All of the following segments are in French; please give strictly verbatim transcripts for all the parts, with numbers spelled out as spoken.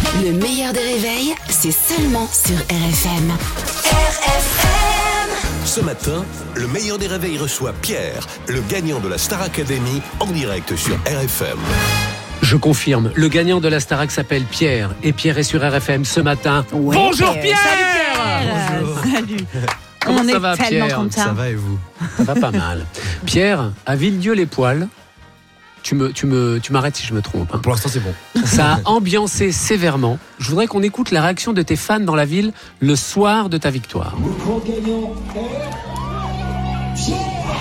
Le meilleur des réveils, c'est seulement sur R F M. R F M. Ce matin, le meilleur des réveils reçoit Pierre, le gagnant de la Star Academy, en direct sur R F M. Je confirme, le gagnant de la Starac s'appelle Pierre. Et Pierre est sur R F M ce matin. Ouais. Bonjour Pierre. Salut Pierre. Bonjour. Salut. Comment On ça est va tellement Pierre? contents. Ça va et vous? Ça va pas mal. Pierre, à Villedieu-les-Poils, tu, me, tu, me, tu m'arrêtes si je me trompe. Hein. Pour l'instant, c'est bon. Ça a ambiancé sévèrement. Je voudrais qu'on écoute la réaction de tes fans dans la ville le soir de ta victoire. Le grand gagnant est...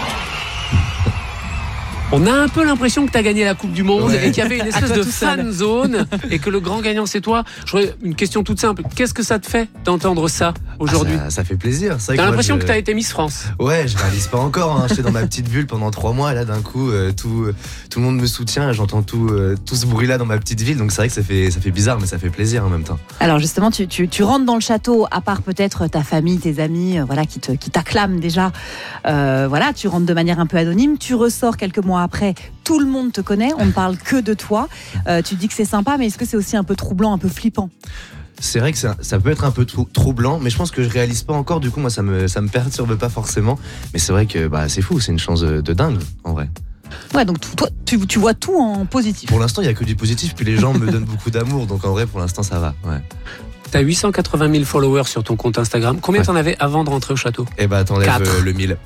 On a un peu l'impression que tu as gagné la Coupe du Monde Ouais. et qu'il y avait une espèce toi de tout seul. fan zone et que le grand gagnant c'est toi. J'aurais une question toute simple. Qu'est-ce que ça te fait d'entendre ça aujourd'hui? Ah, ça, ça fait plaisir. C'est vrai T'as que moi, l'impression je... que t'as été Miss France. Ouais, je réalise pas encore. Hein. J'étais dans ma petite bulle pendant trois mois. Et là, d'un coup, euh, tout, euh, tout le monde me soutient. J'entends tout, euh, tout ce bruit-là dans ma petite ville. Donc c'est vrai que ça fait, ça fait bizarre, mais ça fait plaisir en même temps. Alors justement, tu, tu, tu rentres dans le château, à part peut-être ta famille, tes amis, euh, voilà, qui, te, qui t'acclament déjà. Euh, voilà, tu rentres de manière un peu anonyme. Tu ressors quelques mois après. Tout le monde te connaît. On ne parle que de toi. Euh, tu dis que c'est sympa, mais est-ce que c'est aussi un peu troublant, un peu flippant? C'est vrai que ça, ça peut être un peu trou- troublant, mais je pense que je réalise pas encore. Du coup, moi, ça me, ça me perturbe pas forcément. Mais c'est vrai que bah, c'est fou. C'est une chance de, de dingue, en vrai. Ouais, donc toi, tu, tu vois tout en positif. Pour l'instant, il y a que du positif. Puis les gens me donnent beaucoup d'amour. Donc en vrai, pour l'instant, ça va. Ouais. T'as huit cent quatre-vingt mille followers sur ton compte Instagram. Combien Ouais. t'en avais avant de rentrer au château? Et bah, t'enlèves Quatre. euh, le mille.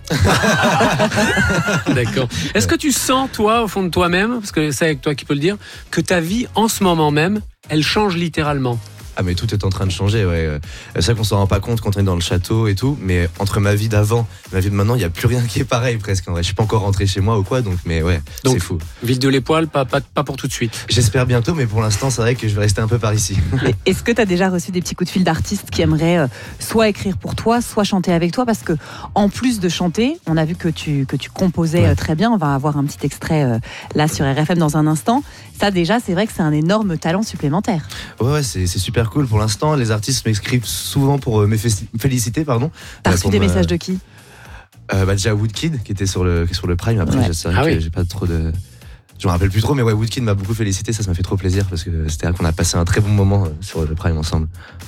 D'accord. Est-ce que tu sens, toi, au fond de toi-même, parce que c'est avec toi qui peux le dire, que ta vie, en ce moment même, elle change littéralement? Ah mais tout est en train de changer, ouais. Euh, C'est vrai qu'on s'en rend pas compte quand on est dans le château et tout, mais entre ma vie d'avant et ma vie de maintenant, il y a plus rien qui est pareil presque. En vrai, je suis pas encore rentré chez moi ou quoi, donc mais ouais, Donc, c'est fou. Villedieu-les-Poils, pas, pas, pas pour tout de suite. J'espère bientôt, mais pour l'instant, c'est vrai que je vais rester un peu par ici. Et est-ce que tu as déjà reçu des petits coups de fil d'artistes qui aimeraient euh, soit écrire pour toi, soit chanter avec toi? Parce que en plus de chanter, on a vu que tu, que tu composais Ouais. euh, très bien. On va avoir un petit extrait euh, là sur R F M dans un instant. Ça déjà, c'est vrai que c'est un énorme talent supplémentaire. Ouais, ouais, c'est c'est super cool. Pour l'instant, les artistes m'écrivent souvent pour euh, me fé- féliciter, pardon. T'as Euh, reçu pour des me- messages de qui? euh, bah, déjà Woodkid qui était sur le, qui est sur le Prime. Après, Ouais. c'est vrai Ah que oui. j'ai pas trop de. Je me rappelle plus trop, mais ouais, Woodkid m'a beaucoup félicité. Ça, ça m'a fait trop plaisir parce que c'était qu'on a passé un très bon moment euh, sur le Prime ensemble.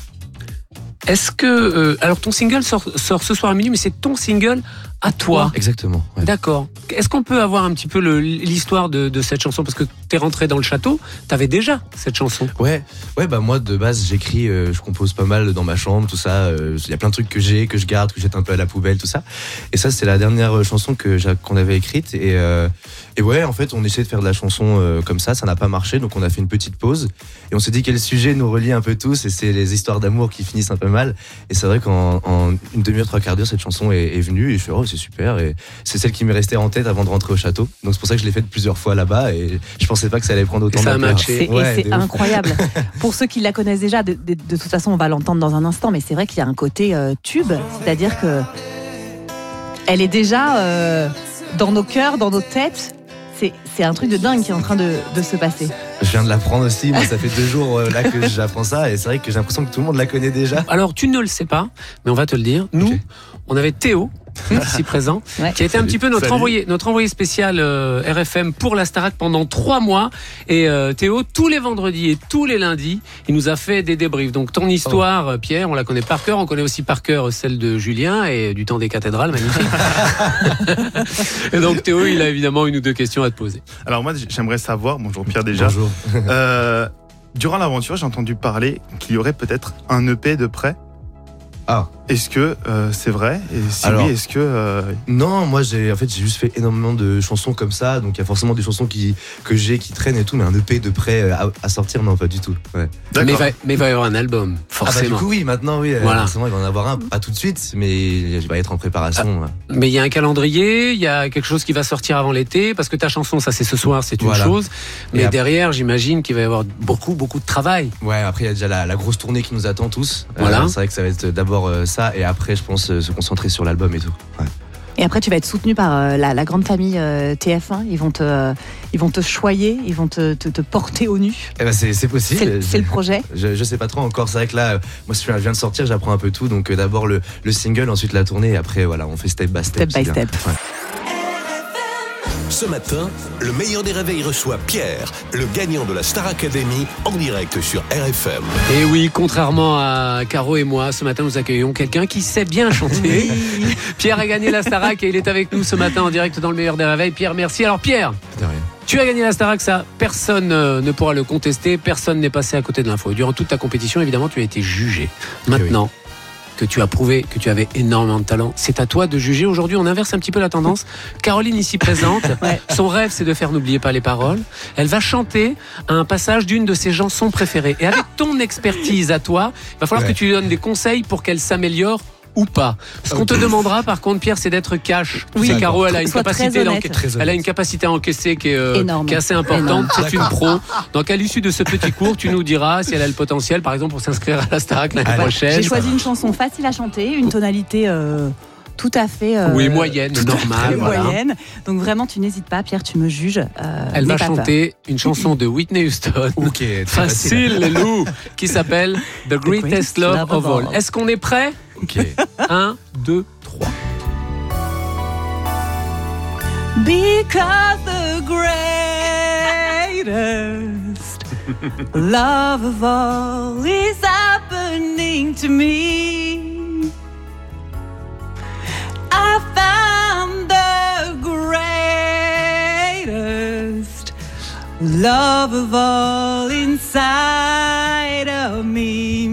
Est-ce que... euh, alors, ton single sort, sort ce soir à minuit, mais c'est ton single à toi. Exactement. Ouais. D'accord. Est-ce qu'on peut avoir un petit peu le- l'histoire de, de cette chanson? Parce que t'es rentré dans le château, t'avais déjà cette chanson. Ouais, ouais, bah moi de base j'écris, euh, je compose pas mal dans ma chambre, tout ça. Il y a plein de trucs que j'ai, que je garde, que je jette un peu à la poubelle, tout ça. Et ça c'est la dernière chanson que j'a- qu'on avait écrite. Et, euh, et ouais, en fait on essayait de faire de la chanson euh, comme ça, ça n'a pas marché, donc on a fait une petite pause. Et on s'est dit quel sujet nous relie un peu tous, et c'est les histoires d'amour qui finissent un peu mal. Et c'est vrai qu'en en une demi-heure, trois quarts d'heure, cette chanson est, est venue, et je fais oh c'est super. Et c'est celle qui m'est restée en tête avant de rentrer au château. Donc c'est pour ça que je l'ai faite plusieurs fois là-bas, et je pensais pas que ça allait prendre autant Et ça a d'ampleur. matché. C'est, Ouais, et c'est de ouf. incroyable. Pour ceux qui la connaissent déjà, de, de- de toute façon, on va l'entendre dans un instant, mais c'est vrai qu'il y a un côté euh, tube, c'est-à-dire que elle est déjà euh, dans nos cœurs, dans nos têtes. C'est, c'est un truc de dingue qui est en train de, de se passer. Je viens de l'apprendre aussi, moi ça fait deux jours euh, là que j'apprends ça, et c'est vrai que j'ai l'impression que tout le monde la connaît déjà. Alors, tu ne le sais pas, mais on va te le dire. Nous, Ok. on avait Théo, ici présent, Ouais. qui a été un Salut. petit peu notre Salut. envoyé, notre envoyé spécial euh, R F M pour la Starac pendant trois mois. Et euh, Théo, tous les vendredis et tous les lundis, il nous a fait des débriefs. Donc ton histoire, euh, Pierre, on la connaît par cœur. On connaît aussi par cœur celle de Julien et du temps des cathédrales, magnifique. Et donc Théo, il a évidemment une ou deux questions à te poser. Alors moi j'aimerais savoir, bonjour Pierre déjà, Bonjour. Euh, durant l'aventure j'ai entendu parler qu'il y aurait peut-être un E P de prêt. Ah. Est-ce que euh, c'est vrai? Et si Alors- oui, est-ce que... euh, Non, moi j'ai en fait j'ai juste fait énormément de chansons comme ça, donc il y a forcément des chansons qui que j'ai qui traînent et tout, mais un E P de près à, à sortir non pas du tout. Ouais. Mais il D'accord. va, mais il va y avoir un album, Ah bah, forcément. du coup oui, maintenant oui, euh, Voilà. forcément il va en avoir un, pas tout de suite, mais il va être en préparation. ouais. Mais il y a un calendrier, il y a quelque chose qui va sortir avant l'été, parce que ta chanson, ça c'est ce soir, c'est une Voilà. chose. Mais Et ap- derrière, j'imagine qu'il va y avoir beaucoup, beaucoup de travail. Ouais, après il y a déjà la, la grosse tournée qui nous attend tous. Euh, Voilà. c'est vrai que ça va être d'abord euh, ça, et après je pense euh, se concentrer sur l'album et tout. Ouais. Et après, tu vas être soutenu par euh, la, la grande famille euh, T F un. Ils vont te, euh, ils vont te choyer, ils vont te, te, te porter au nu. Eh ben c'est c'est possible. C'est, le- c'est le projet. Je, je sais pas trop encore. C'est vrai que là, euh, moi, je viens de sortir, j'apprends un peu tout. Donc, euh, d'abord le, le single, ensuite la tournée, et après, voilà, on fait step by step. Step by c'est bien. step. Ouais. Ce matin, le meilleur des réveils reçoit Pierre, le gagnant de la Star Academy, en direct sur R F M. Et oui, contrairement à Caro et moi, ce matin nous accueillons quelqu'un qui sait bien chanter. Pierre a gagné la Starac et il est avec nous ce matin en direct dans le meilleur des réveils. Pierre, merci. Alors Pierre, De rien. tu as gagné la Starac, ça, personne euh, ne pourra le contester, personne n'est passé à côté de l'info. Durant toute ta compétition, évidemment, tu as été jugé. Maintenant que tu as prouvé que tu avais énormément de talent, c'est à toi de juger. Aujourd'hui, on inverse un petit peu la tendance. Caroline, ici présente, Ouais. son rêve, c'est de faire N'oubliez pas les paroles. Elle va chanter un passage d'une de ses chansons préférées. Et avec ton expertise à toi, il va falloir Ouais. que tu lui donnes des conseils pour qu'elle s'améliore ou pas. Ce qu'on te demandera, par contre, Pierre, c'est d'être cash. Oui. C'est Caro, elle a une Sois très capacité honnête. d'enca- Très elle a honnête. une capacité à encaisser qui est, euh, Énorme. qui est assez importante. Énorme. C'est une pro. Donc, à l'issue de ce petit cours, tu nous diras si elle a le potentiel, par exemple, pour s'inscrire à la Starac l'année Allez. prochaine. J'ai choisi une chanson facile à chanter, une tonalité euh, tout à fait euh, Oui, moyenne, tout à normale, fait voilà. moyenne. Donc vraiment, tu n'hésites pas, Pierre, tu me juges. euh, Elle n'aie va pas peur. chanter une chanson de Whitney Houston. Ok, très Facile, les loups, qui s'appelle The Greatest Greatest Love Love of of All. All. Est-ce qu'on est prêt? Ok. Un, deux, trois. Because the greatest love of all is happening to me. I found the greatest love of all inside of me.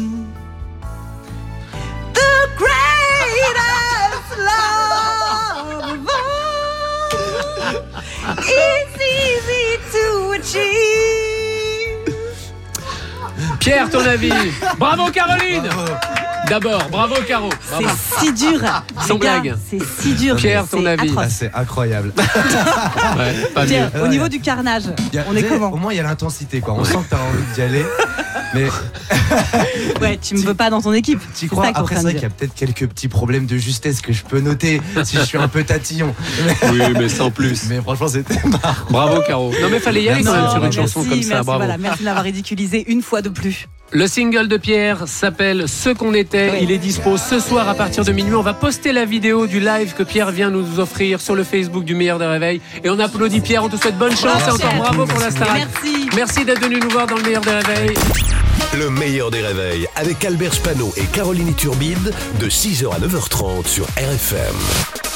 The greatest love of all is easy to achieve. Pierre, ton avis? Bravo, Caroline! D'abord, bravo, Caro. Bravo. C'est si dur. Sans les gars, blague. C'est si dur. Pierre, ton C'est avis? atroce. Ah, c'est incroyable. Ouais, pas mieux. Pierre, au Ouais. niveau du carnage, Il y a- on est tu sais, comment? Au moins, il y a l'intensité, quoi. On sent que t'as envie d'y aller. Mais Ouais, tu me veux pas dans ton équipe. tu C'est crois, ça qu'on après, est en c'est train vrai de qu'il y a peut-être quelques petits problèmes de justesse que je peux noter si je suis un peu tatillon. Oui, mais sans plus. Mais franchement, c'était marrant. Bravo, Caro. Non, mais fallait y aller quand Merci. même sur une merci, chanson comme ça. merci, Bravo. voilà, merci de l'avoir ridiculisé une fois de plus. Le single de Pierre s'appelle Ce qu'on était. Oui. Il est dispo ce soir à partir de minuit. On va poster la vidéo du live que Pierre vient nous offrir sur le Facebook du Meilleur des Réveils. Et on applaudit Pierre. On te souhaite bonne chance et encore Pierre. bravo pour la Starac. Merci. Merci d'être venu nous voir dans le Meilleur des Réveils. Le meilleur des réveils avec Albert Spano et Caroline Turbide de six heures à neuf heures trente sur R F M.